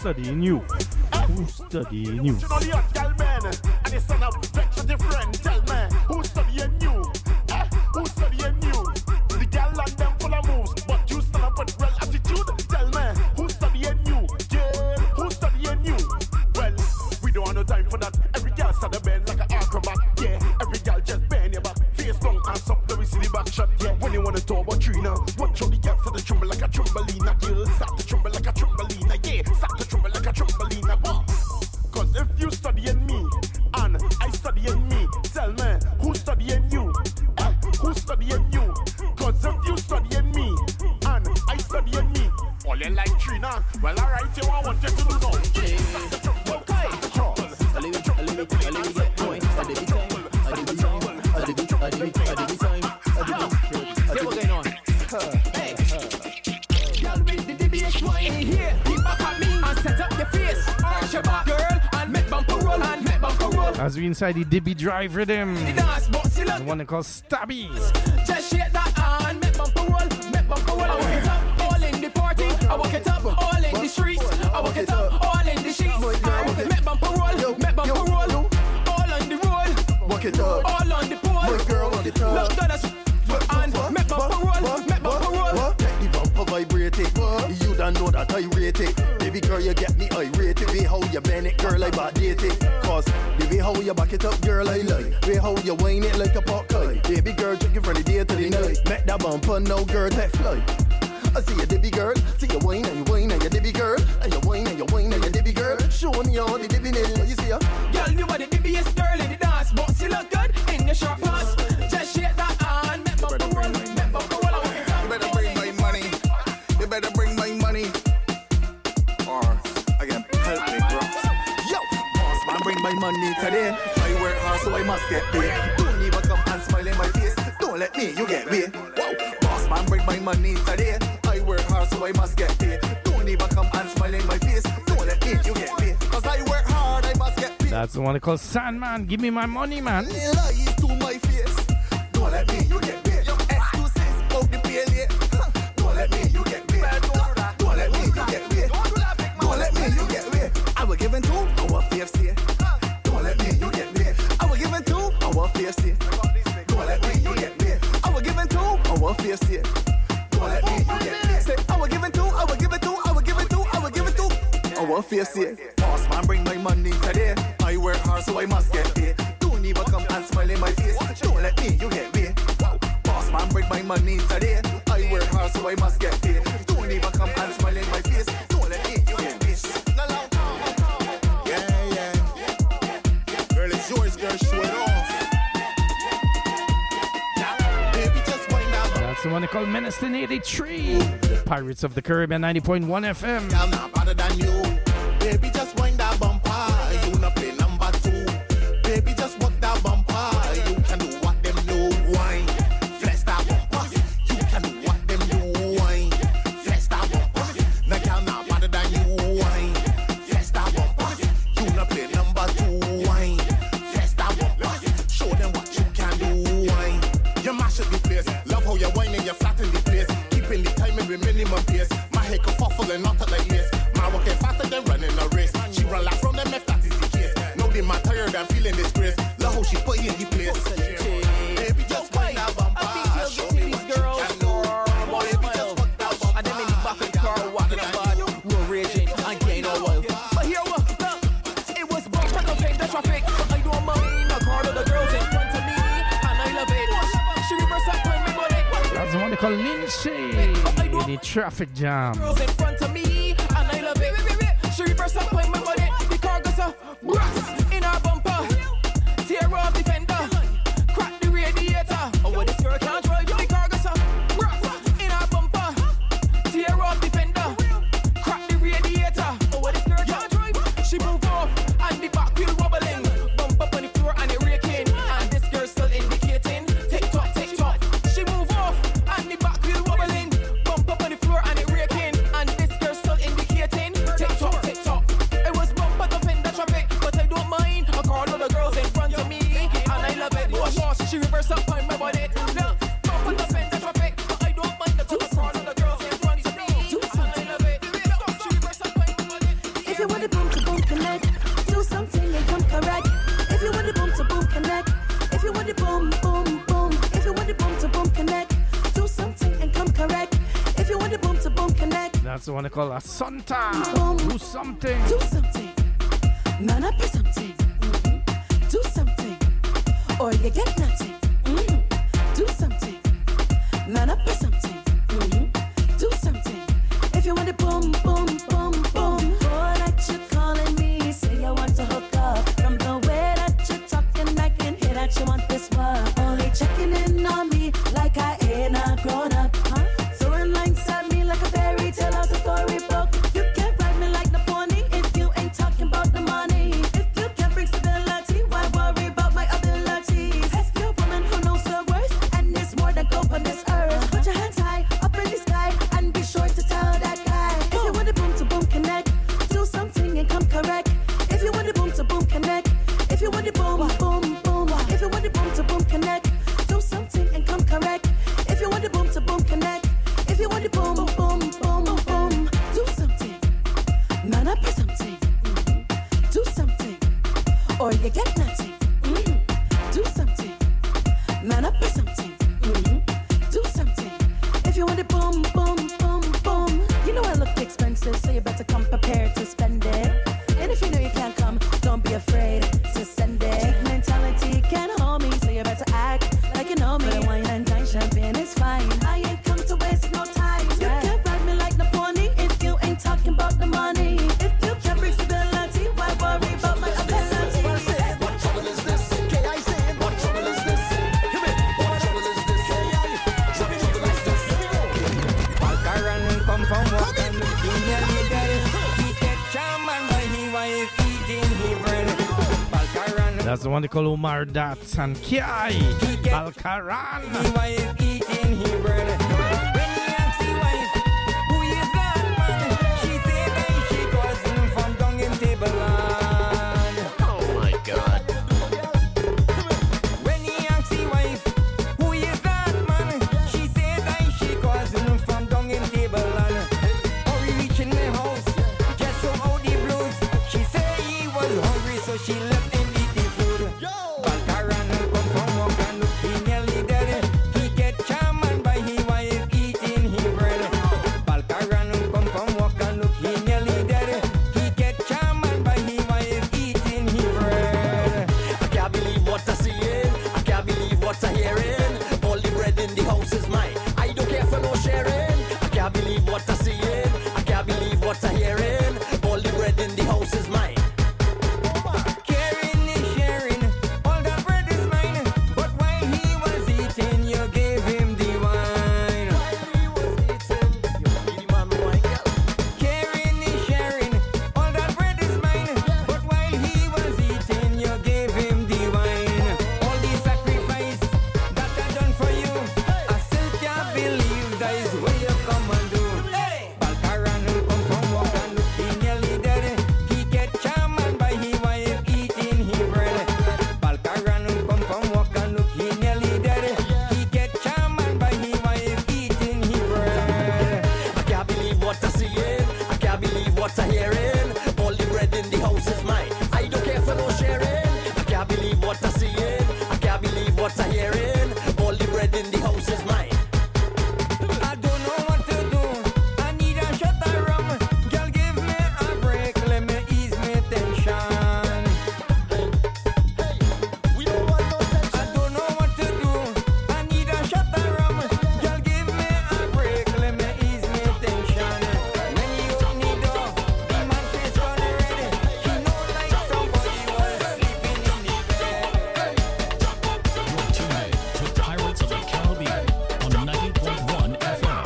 studying you? Who's studying you? And the son of vex with your friend, tell me, who's studying you? Who's studying you? The gal and them full of moves, but you stand up with real attitude. Tell me, who's studying you? Yeah, who's studying you? Well, we don't have no time for that. Every gal stand a bend like an acrobat. Yeah, every gal just bend your back. Face long and up, let me see the back shot. Yeah, when you wanna talk about Trina, watch how the gal start to tremble like a trombolina. Girl, start to tremble like a trombolina. Yeah, start to tremble like a trombolina. Cause if you studying me and I studying me, tell me, who's studying you? Who's studying you? Cause if you studying me and I studying me, all you like Trina, well alright, you want you to do now. As we inside the Dibby Drive rhythm, the one they call Stabby. Just shake that hand, make bumper roll, make bumper roll. I walk it up, all in the party. I walk it up, all in the streets. I walk it up, all in the sheets. Make bumper roll, make bumper roll. All on the roll, walk it up, all on the pole. My girl, walk it up. Look at us, and make bumper roll, make bumper roll. Make the bumper vibrate it. You don't know that I rate it. Baby girl, you get me irate it. Way how you bend it, girl, I backdate it. Cause the way how you back it up, girl, I like. Way how you whine it like a pot kite. Baby girl, drinking from the day to the night. Make that bumper now, girl, take flight. I see you dibby girl, see you whine and you whine and you dibby girl, and you whine and you whine and you dibby girl. Show me all the dibby nil, you see ya? Girl, you are the dibbiest girl in the dance, but she look good in your short pants. Just shake that hand, make bumper roll, make bumper roll. You better bring my money. You better bring my money. Or I can help me, bro. Yo, boss man, bring my money today. I work hard, so I must get paid. Don't even come and smile in my face. Don't let me, you get paid. Whoa, boss man, bring my money today. I work hard, so I must get paid. Don't even come and smile in my face. Don't let me, you get paid. Cause I work hard, I must get paid. That's the one they call Sandman. Give me my money, man. Lies to my face. Don't let me, you get paid. Excuses about the pay late. Don't let me, you get paid. Don't let me, you get paid. Don't let me, you get paid. I will give in to our FFC. Don't let me, you get paid. I will give in to our FFC. Don't let me, you get paid. I will give in to our FFC. Don't let me, you get paid. Say, I will give it to, I will give it to, I will give it to, I will give it to our FFC. Boss man, bring my money today. I work hard, so I must get paid. Don't even come and smile in my face. Don't let me, you get paid. Boss man, bring my money today. I work hard, so I must get paid. Don't even come and smile in my face. Don't let me, you get paid. Yeah, yeah. Girl, it's yours, girl, show it off. Baby, just wind up. That's the one they call Menacing 83. Pirates of the Caribbean 90.1 FM. I'm not better than you. Baby, just wind that bumper. You not play number 2. Baby, just walk that bumper. You can do what them do. Wine, flex that bumper. You can do what them do. Wine, flex that bumper. Now I'm not better than you. Wine, flex that bumper. You not play number 2. Wine, flex that bumper. Show them what you can do. Wine, you mash up the place. Love how you whine and you flatten the place. Keeping the timing with minimum pace. My head can fuffle and not like this. My working faster than running a race. She run like from them if that is the case. Now they man tired and feeling disgrace. Love how she put you in the place. Baby, just wind that bumper. Show me what you can do. Baby, just walk that bumper. And them in the back of the car walking about, we're raging and getting all wild. But here we go. It was bumper to fake the traffic. I don't mind a car of the girls in front of me, and I love it. She reverse up on me, but that's the one they call Lindsay. In the traffic jam. Girls in front of me, and I love it. She reverse up on my body. The car goes up, in our bumper. Tear off the fender, crack the radiator. Oh, what this girl can't drive, the car goes up, in our bumper. Tear off the fender, crack the radiator. Oh, what this girl can't drive. She move off, and the back wheel wobbling. Bump up on the floor and it raking. And this girl still indicating. Tick tock, tick tock. She move off, and the back wheel wobbling. Bump up on the floor and it raking. And this girl still indicating. Tick tock, tick tock. That's the one they call Asanta. Do something. Do something. Man up for something. Do something. Or you get nothing. Do something. Man up for something. Do something. If you want to boom, boom, boom, boom. Boy, that you calling me. Say you want to hook up. From the way that you're talking, I can hear that you want this one. Only checking in on me like I ain't a grown up. Throwing lines at me like a fairy tale out the storybook. You can't ride me like the pony if you ain't talking about the money. If you can't bring stability, why worry about my abilities? If you're a woman who knows her worth and is more than gold on this earth, put your hands high up in the sky and be sure to tell that guy. If you want the boom to boom connect, do something and come correct. If you want the boom to boom connect, if you want the boom boom boom, if you want the boom to boom connect, do something and come correct. If you want the boom to boom connect, if you want the boom boom boom boom, do something. Man up for something. Do something. Or you get nothing. Do something. Man up for something. Do something. If you want the boom boom boom boom, you know I look expensive, so you better come prepared to spend it. And if you know you can't come, don't be afraid to send it. Cheap mentality can't hold me, so you better act like you know me. But wine and dine champagne is fine. I ain't come to waste no time. You can't ride me like the pony if you ain't talking about the money. If you can't bring stability, why worry about my ability? What trouble is this? K.I. saying, what trouble is this? What trouble is this? K.I. What trouble is this? Balkaran come from work and looking nearly dead. He get charmed by his wife eating his bread. Balkaran That's the one they call Omar Dats and Kiai. Balkaran. his wife eating his bread. When he asked his wife, who is that man? She said that she cousin from down in Tableland. Oh my God. When he asked his wife, who is that man? She said that she cousin from down in Tableland. Oh, he reaching my house, just so out the blues. She said he was hungry, so she left him eat the food. Balkaran come from work and look he nearly dead. He get charmed by his wife eating his bread. Balkaran come from work and look he nearly dead. He get charmed by his wife eating his bread. I can't believe what I'm seeing. I can't believe what I'm hearing. All the bread in the house is mine. I don't care for no sharing. I can't believe what I'm seeing. I can't believe what I'm hearing. All the bread in the house is mine. Caring is sharing, all that bread is mine. But while he was eating, you gave him the wine. Caring is sharing, all that bread is mine. But while he was eating, you gave him the wine. All the sacrifice that I done for you, I still can't believe that is what you come and do. Balkaran come from work and look he nearly dead. He get charmed by his wife eating his bread. Balkaran come from work and look he nearly dead. He get charmed by his wife eating his bread. I can't believe what I'm seeing. I can't believe what I'm hearing. All the bread in the house is mine. I don't care for no sharing. I can't believe what I'm seeing. I can't believe what I'm hearing. All the bread in the house is mine. I don't know what to do. I need a shot of rum. Girl, give me a break. Let me ease my tension. We don't want no tension. I don't know what to do. I need a shot of rum. Girl, give me a break. Let me ease my tension. When he open the door, the man face turn red. He know like somebody was sleeping in the bed. You're tuned to Pirates of the Caribbean on 90.1 FM.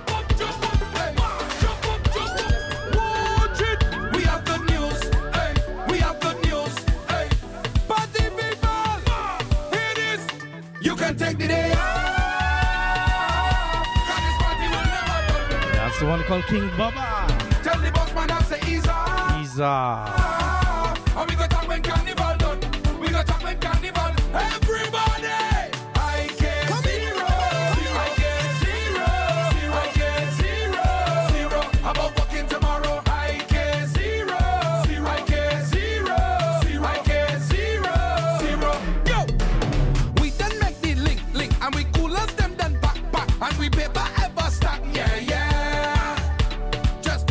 We have good news. Hey, we have good news. Hey, party people, hear this. You can take the day off. 'Cause this party will never done. That's the one they call King Baba. Tell the boss man I say ease off. He's And we go talk when carnival done. We go talk when carnival. Everybody. I get zero. I get zero. I get zero. About working tomorrow. I get zero. I get zero. I get zero. Yo, we done make the link, and we coolers them done back, and we paper ever stack. Yeah. Just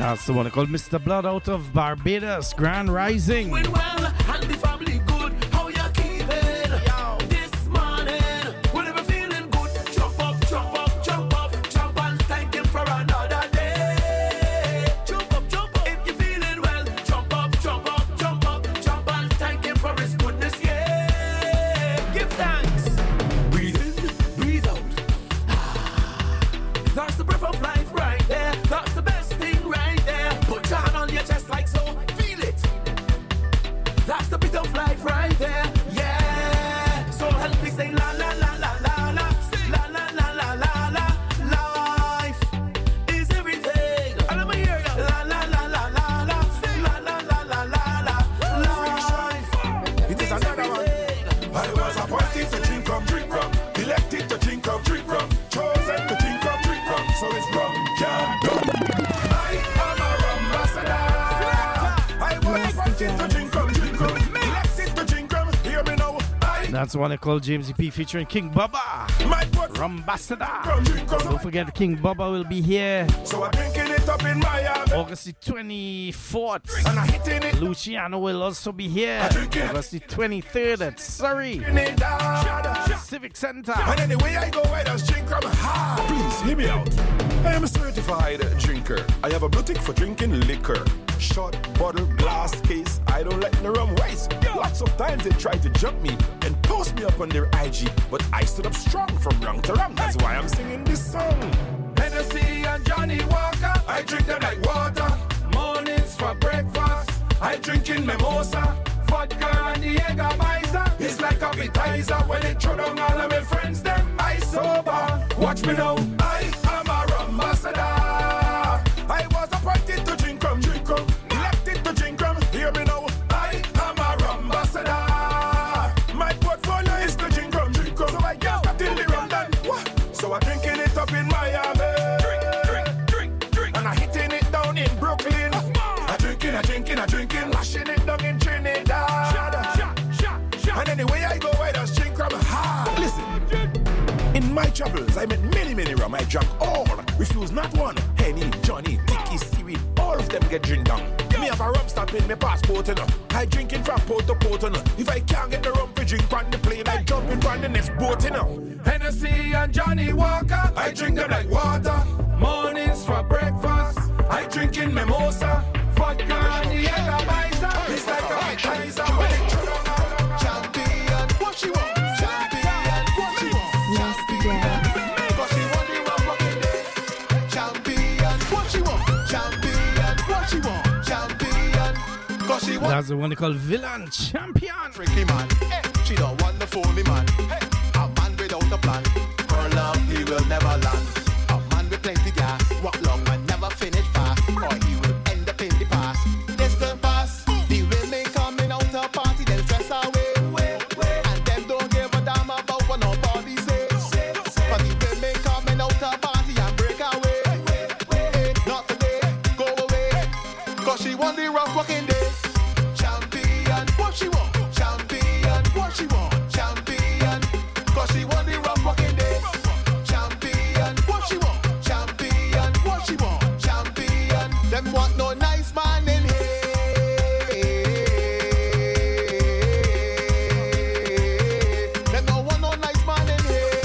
That's the one called Mr. Blood out of Barbados, Grand Rising. Well, and the family good. How you keeping? This morning, whenever feeling good, jump up, jump up, jump up, jump and thank him for another day. Jump up, jump up. If you're feeling well, jump up, jump up, jump up, jump and thank him for his goodness. Yeah, give thanks. Breathe in, breathe out. That's the breath of life right there. That's the best thing right there. Put your hand on your chest like so. Feel it. That's the bit of life right there. Yeah. So help me say la la la la la la. La la la la la la. Life is everything. And let me hear ya. La la la la la la. La la la la la la. Life. It is another one. I was appointed to drink rum, elected to drink rum, chosen to drink rum, so it's rum can done. I am a rum ambassador. I was appointed to drink rum, elected to drink rum. Hear me now. That's the one called James P featuring King Bubba, My foot Rumbassador. Don't forget King Bubba will be here so I'm drinking it up in Miami. August the 24th. And I'm hitting it. Luciano will also be here August the 23rd at Surrey It down. Civic Center. And anyway I go, I just drink rum hard. Please hear me out. I am a certified drinker. I have a blue tick for drinking liquor. Short bottle, glass case. I don't let the rum waste. Lots of times they try to jump me and post me up on their IG, but I stood up strong from rum to rum. That's why I'm singing this song. Hennessy and Johnny Walker, I drink them like water. Mornings for breakfast, I drink in mimosa. Vodka and the Jägermeister, it's like appetizer. When it throw down all of my friends, them I sober. Watch me now, I am a rum ambassador. I was appointed to drink rum, elected to drink rum. Hear me now, I am a rum ambassador. My portfolio is to drink rum, so I get that till the rum done. So I'm drinking it up in Miami. Drink, and I'm hitting it down in Brooklyn. I drinking, lashing it down in Trinidad. And anyway I go, I just drink rum hard. Listen, in my travels, I met many rum. I drank all, refuse not one. Henny, Johnny, Tiki, seaweed, all of them get drink down. Me have a rum stamp in my passport, you know. I drink it from port to port, you know. If I can't get the rum to drink on the plane, I jump in on the next boat, you know. Hennessy and Johnny Walker, I drink them like water. Mornings for breakfast, I drink in mimosa. Vodka and the Jägermeister, it's like a appetizer when it throw down. Champion, what she want? Champion, what she want? Champion, cause she want the rum fucking day. Champion, what she want? Champion, what she want? Champion, cause she want. That's the one called Villain Champion. Tricky man, she don't want the phony man. A man without a plan, her love he will never land. A man with plenty gas, walk long and never finish fast, or he will end up in the past. Distant past, the women coming out to party, then stress away. And them don't give a damn about what nobody says. But the women coming out to party and break away. Not today, go away, cause she want the rough working day. Champion, what she want? Champion, what she want? Champion, cause she want the rough working day. Champion, what she want? Champion, what she want? Champion, them want no nice man in here. Them don't want no nice man in here.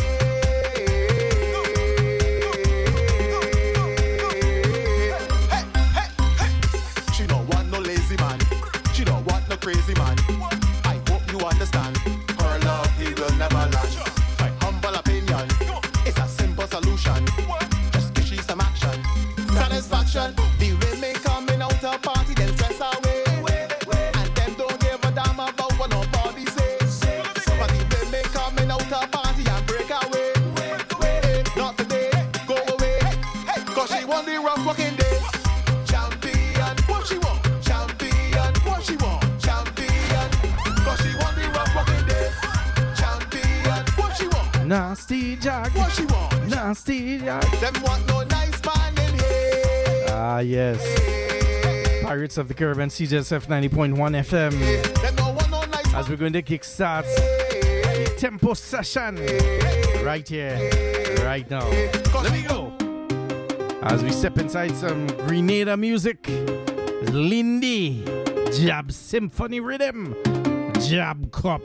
She don't want no lazy man. She don't want no crazy man. I hope you understand. Her love, he will never land. My humble opinion, it's a simple solution. Just give she some action. Satisfaction. The women coming out to party, then stress away. And them don't give a damn about what nobody says. But the women coming out to party and break away. Not today, go away. Cause she want the rough working day. Champion, what she want? Champion, what she want? Champion, cause she want the rough working day. Champion, what she want? Nasty Jack. What she want? Nasty Jack. Them want no nice man in here. Ah, yes. Pirates of the Caribbean, CJSF 90.1 FM. Them don't want no nice As we're going to kickstart the tempo session right here, right now. Let me go. As we step inside some Grenada music, Lindy, Jab Symphony Rhythm, Jab Cup.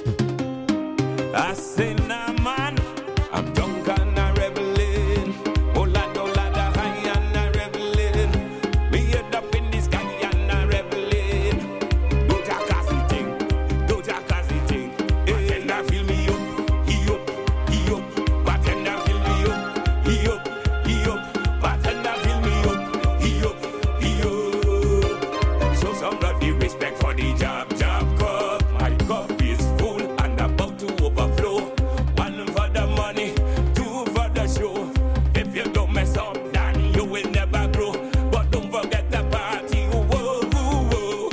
I say, nah, man, I'm drunk and I'm reveling. Oh, lad, I'm high and I'm reveling. Me head up in the sky and I'm reveling. Don't you cast the thing, don't you cast the thing. Bartender, fill me up, he up, he up. Bartender, fill me up, he up, he up. Bartender, fill me up, he up, he up. Show some bloody respect for the Jab Cup. My cup is full and about to overflow. One for the money, two for the show. If you don't mess up, then you will never grow. But don't forget the party. Whoa, whoa, whoa,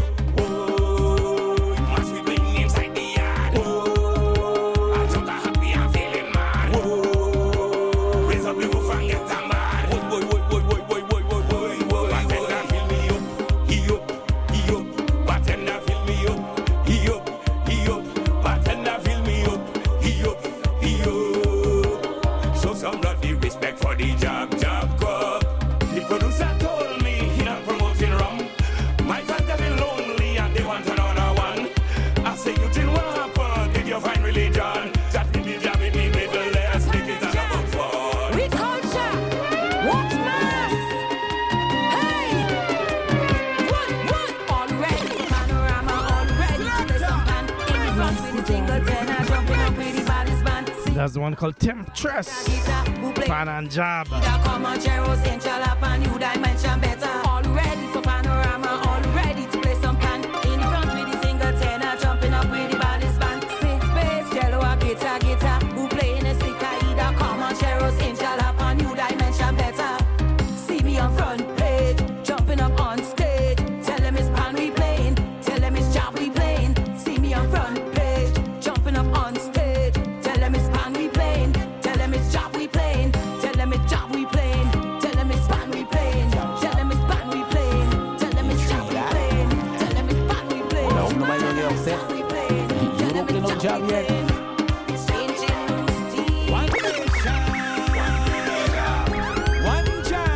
whoa. Must we bring inside the yard? Whoa. I'm so happy I'm feeling mad. Whoa. Raise up the roof and get some mad. Whoa, whoa, whoa, whoa, whoa, whoa, whoa, whoa, whoa. Bartender, fill me up, he up, he up. Bartender, fill me up, he up, he up. Bartender, fill me up, he up, he up. Show some bloody respect for the Jab Cup. The producer told me he not promoting rum. My fans are lonely and they want another one. I say, you did what happened? Did you find religion? That in the jab in the middle, let's make it about fun. We culture, what's mass? Hey, what, already? Panorama already. There's some pan in the front with the jingle tenor jumping up with the baddest band. That's the one called Temptress, Who play Pan and Jab. the Comanchero, Central Up and New Dimension better. All ready for Panorama, all ready to play some pan in the front with the single tenor jumping up with the baddest band. Six bass, cello, a guitar. Who play in a Cicada, Comanchero, Central Up and New Dimension better. See me on front page, jumping up on stage. Tell them it's pan we playing, tell them it's Jab we playing. See me on front page, jumping up on stage. Tell them it's pan we playing, tell them it's Jab we playing. Tell them it's Jab we playing, tell them it's pan we playing. Tell them it's pan we playing, tell them it's Jab we playing. Tell them it's pan we playing. Now, nobody gonna get upset. We playing. You don't play no Jab yet. Changing rooms deep. One nation, one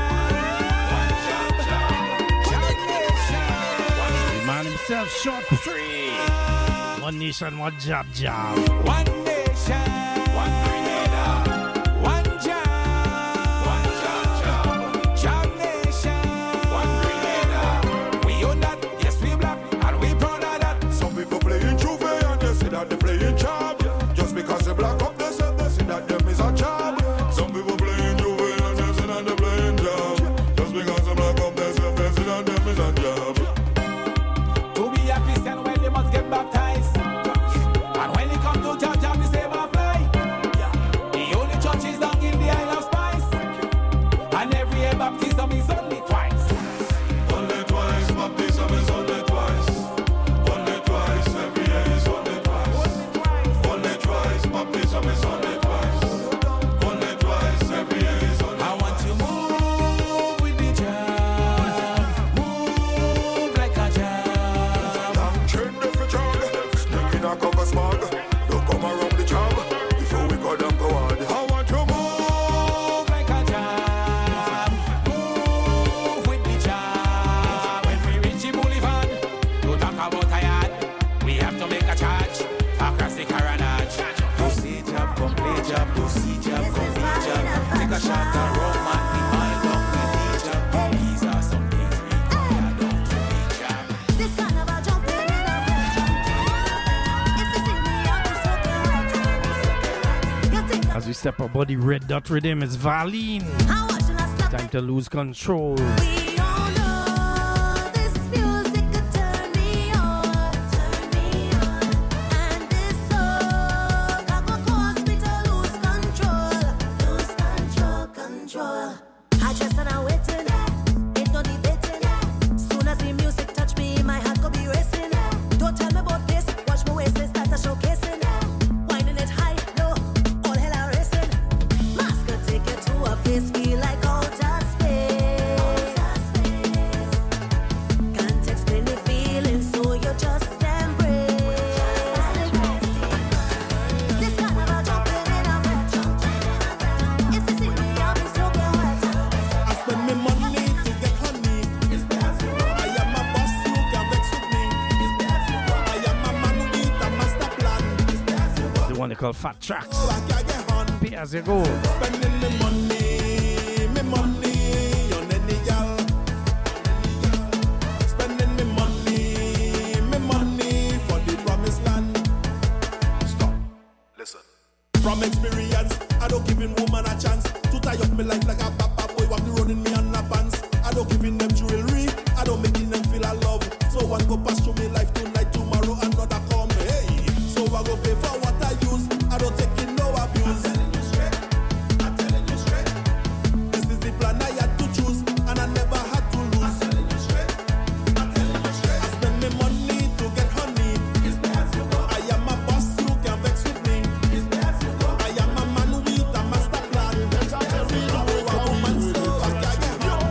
Jab nation. The man himself, Short 3. One nation, one Jab. One nation, one Grenada, one Jab, Jab nation, one Grenada. We own that, yes we black, and we proud of that. Some people playing Juve and they say that they playing Jab. Just because they black up, they say that them is a Jab. Some people playing Juve and they say that they playing Jab. Just because they black up, they say that them is a Jab. To be a Christian, well, they must get baptized. And when it comes to church, I'm the same apply. The only church is down in the Isle of Spice. And every year baptism is only twice. Only twice, baptism is only twice. Only twice, every year is only twice. Only twice, baptism is only twice. Only twice, every year is only I want to move with the jab. Move like a jab. Train the future, sneak in a cocker smog. Don't come around the job before we go down forward. I want to Move like a jab. Move with the jab. When we reach the boulevard, don't talk about a yard. We have to make a charge across the Caranage. Go see jab, come play jab. Go see jab, come play jab. Take a shot and rum and be my long with the jab. These are some things required to be jab. This carnival jumping in a red. If you see me, I'll be soaking wet. You think As we step up on the Red Dot Rhythm, it's Valine. I'm watching us stop. Time to lose control. We all know this music could turn me on. And this song that will cause me to lose control. I just and I'm waiting, ain't no debating. Soon as the music touch me, my heart could be racing. Don't tell me about this, watch my waist, start a showcasing. Winding it high, low, all hell are racing. Mask could take you to a place, feel like outer space. called Fat Tracks. Pay as you go. Spending me money on any gal. Spending me money for the promised land. Stop. Listen. From experience, I don't give in woman a chance to tie up me life like a papa boy walk the road in me underpants. I don't give in them jewelry, I don't make them feel I love. So one go pass through me life tonight, tomorrow another come. Hey, so I go pay for what I use. I don't take in no abuse. I'm telling you straight. This is the plan I had to choose, and I never had to lose. I'm telling you straight. I spend my money to get honey. I am a boss, you can vex with me. I am a man with a master plan. Every hour a woman so I can get home.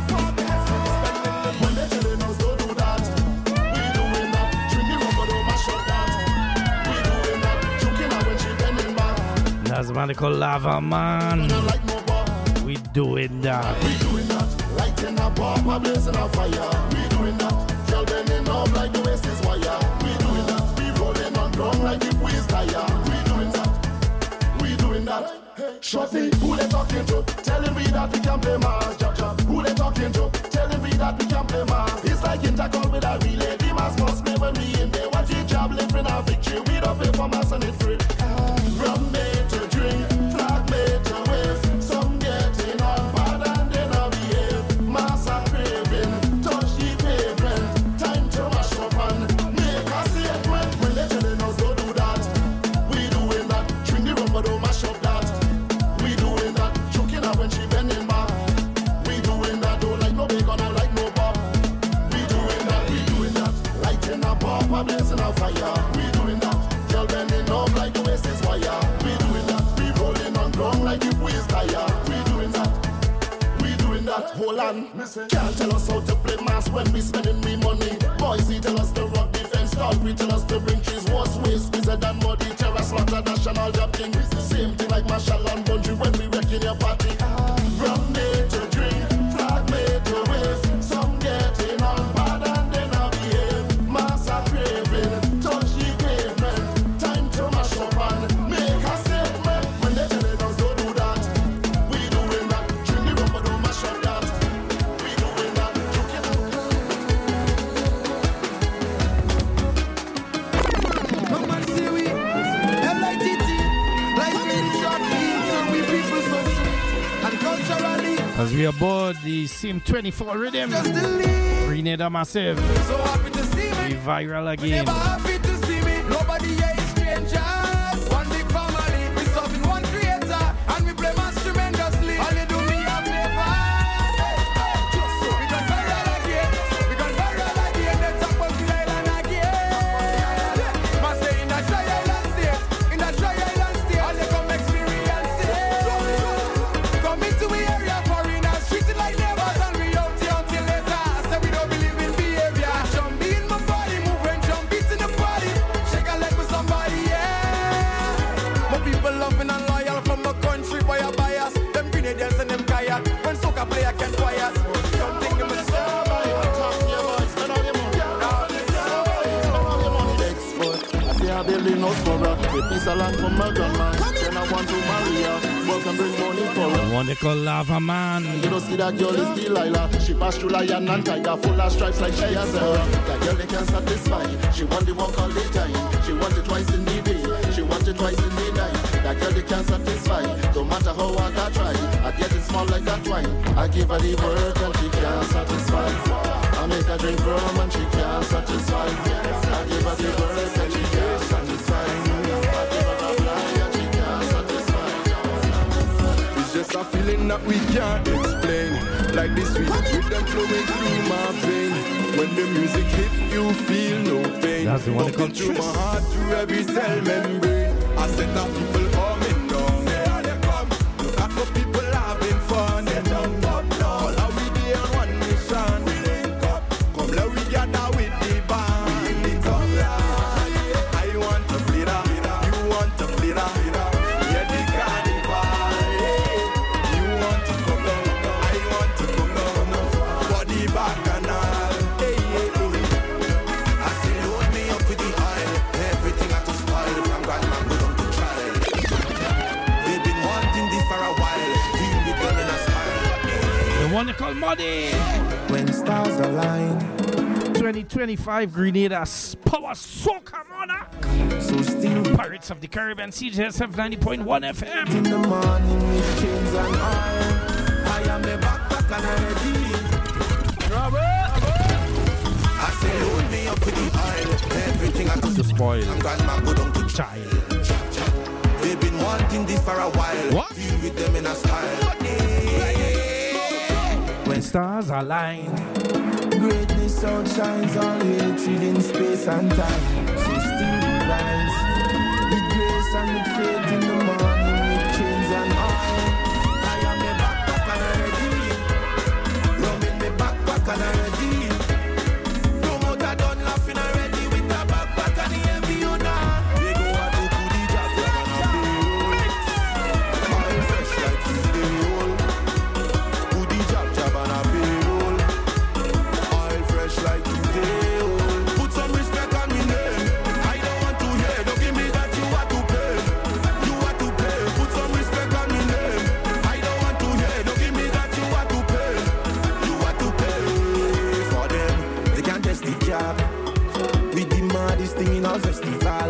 When they telling us don't do that, we doing that. Drink the rum, but don't mash up that. We doing that. Choking her when she bending back. That's what they call Lava Man. Like no bar. We doing that. We doing that. Lighting a bomb, a blazing a fire. We doing that. Girl bending up like the waist is wire. We doing that. We rolling on ground like the police tire. We doing that. We doing that. Hey, Shorty, who they talking to? Telling me that we can play Mars. Who they talking to? Telling me that we can play Mars. It's like intercall with a relay. The mass must play when we in there. Watch the job living our victory. We don't pay for mass and it's free. Rum made to drink, flag made to wave. Some getting on bad and then I'll behave. Mass are craving, touch the pavement. Time to mash up and make a statement. When they telling us don't do that, we doing that. Drink the rum but don't mash up that. We doing that. Choking her when she bending back. We doing that. Don't like no bacon, don't like no pop. We doing that. We doing that. Lighting a bomb, a blazing a fire. We doing that. Girl bending up like the waist is wire. We doing that. We rolling on ground like the waist tire. We doing that. We doing that. Hold on. Can't tell us how to play mass when we spending me money. Boys, he tell us to rock defense. Dog, we tell us to bring trees. Worst ways, squeezer than muddy. Terrace, slaughter, dash and all job thing. Same thing like Marshall and Bungie when we wrecking your party. Rum made to drink, flag made to wave. Some getting on bad and then I'll behave. Mass are craving, touch the pavement. Time to mash up and make a statement. When they telling us don't do that, we doing that. Drink the rum but don't mash up that. We doing that. Come and see we LITT, like really short leaves, and we people so sweet and culturally As we aboard the same 24 rhythm, just the lead. Grenada Massive, So happy to see me, we viral again. never happy to see me. Nobody here is strangers. One big family, we serving one creator, and we play mass tremendously. All you do me a favor. We gone viral again. We gone viral again. They talk about the island again. Must stay in that dry island state. In that dry island state. All you come experience it. Come into the area, foreigners treated like neighbors, and we out here until later. Say we don't believe in behavior. Jump in my body, move when jump beats in the body. Shake a leg with somebody, yeah. My people loving and loyal from my country, boy, I bias. Them Grenadians and them kayak. When soccer player can quiet. Something in my soul. I see her building house for her. With piece of land from my grandma. Then I want to marry her. Work and bring money for her. One they call Lava Man. You don't see that girl is Delilah. She passed through lion and tiger, full of stripes like she has her. That girl they can't satisfy. She want the walk all the time. She want it twice in the day. She want it twice in the night. That girl they can't satisfy. No matter how hard I try, I get it small like that wine. I give her the work and she can't satisfy. I make her drink rum and she can't satisfy. I give her the work and she can't satisfy. I give her the fly and she can't satisfy. It's just a feeling that we can't explain. Like this sweet rhythm flowing through my vein. When the music hit, you feel no pain. That's the one they call Pumping through my Tris. heart, through every cell membrane. I said that people coming down. There they come. Look at the people having fun. They jump up now. All of we there on one mission. We link up. Come let we gather with the band. We link up. I want to play that. You want to play that. Yeah, the carnival. You want to come down. I want to come down. For the bacchanal. I say load me up with the oil. Everything I to spoil. From grandma go down to trial. everybody. When stars align. 2025 Grenada's Power Soca Monarch. So still Pirates of the Caribbean, CJSF 90.1 FM. in the morning with chains and iron. I am a backpack and I'm ready. I say load me up with the oil. Everything I do to spoil. I'm grandma go down to Child. They've been wanting this for a while. What? Deal with them in a style. When stars align. Greatness outshines all hatred in space and time. So still rise with grace and with faith in the morning with chains and iron. I am a backpack and I'm ready. Rum in me backpack and I'm ready. Promoter done laughing already with a backpack and the heavy on now. They go out to the job and a payroll. All fresh like Tuesday roll. To the job and a payroll. Like today, put some respect on me name. I don't want to hear, don't give me that you want to pay. You want to pay, put some respect on me name. I don't want to hear, don't give me that you want to pay. You want to pay for them. They can't test the job. We the maddest thing in our festival.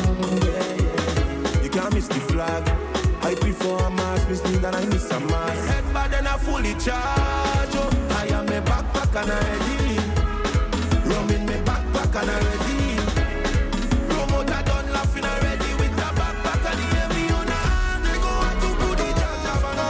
You can't miss the flag. I prefer a mask, miss me than I miss a mask. Head bad and I fully charge. Oh, I am a backpack and I'm ready. Rum in me backpack and I'm ready. Promoter done laughing already with a backpack and the heavy on hand. They go out to put the judge and a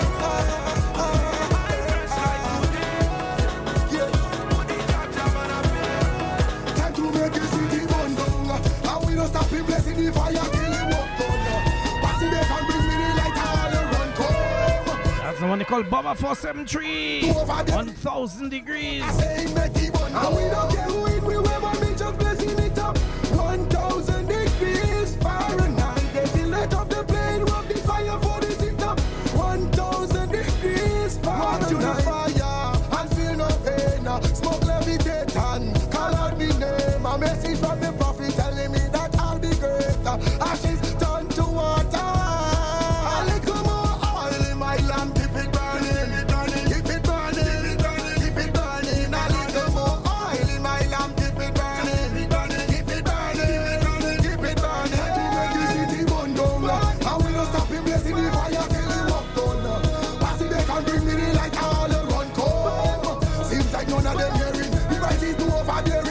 fresh like today. Yeah, put the judge and a time to make the city burn down. And we don't stop him blessing the fire till he walk down. Passing back and bring me the light all around come. That's the one they call Baba 473. 1,000 degrees. I say make it burn. And we don't care who it will ever be, just blessing it up. 1,000 degrees Fahrenheit. They still let up the plane, rub the fire for the sit up. 1,000 degrees Fahrenheit. Watch the fire and feel no pain. Smoke levitate and call out the name. A message from the prophet telling me that I'll be great. Ashes turn to water. A little more oil in my lamp, keep it burning. Keep it burning. Keep it burning. A little more oil in my lamp, keep it burning. Keep it burning. Keep it burning. To make the city burn down. And we don't stop him blessing the fire till he walk down. Pass it back and bring me the light all around come. Seems like none of them hearing. The right is too overbearing.